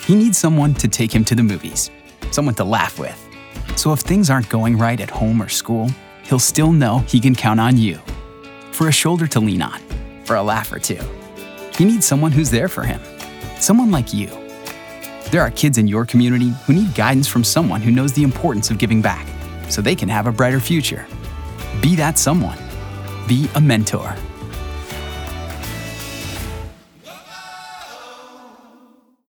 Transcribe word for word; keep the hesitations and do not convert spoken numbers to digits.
He needs someone to take him to the movies, someone to laugh with. So if things aren't going right at home or school, he'll still know he can count on you for a shoulder to lean on, for a laugh or two. He needs someone who's there for him, someone like you. There are kids in your community who need guidance from someone who knows the importance of giving back so they can have a brighter future. Be that someone. Be a mentor.